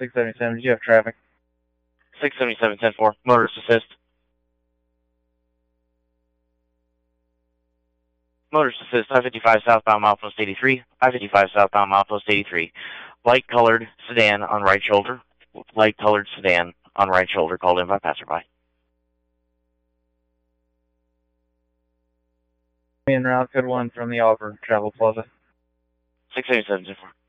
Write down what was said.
677, did you have traffic? 677, 10-4, motorist assist. Motorist assist, I-55 southbound milepost 83, I-55 southbound milepost 83. Light-colored sedan on right shoulder. Light-colored sedan on right shoulder called in by passerby. In route code 1 from the Auburn Travel Plaza. 677, 10-4.